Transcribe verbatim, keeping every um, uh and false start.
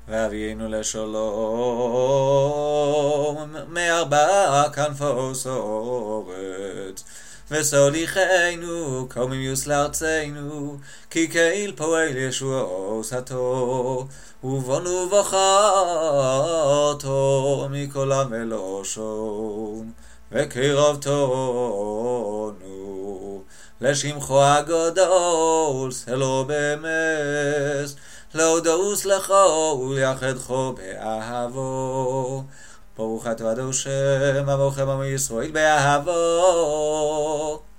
ואבינו לשלום מארבע כנפו סורת וסוליחנו קומימיוס לארצנו כי קהיל פועל ישועו סתו ובונו בחרתו מכל המלושון וקרבתנו לשמחו הגדול סלו במס להודוס לכו וליחדכו באהבו ברוך אתה אדוני השם עמוכם עמו ישראל באהבו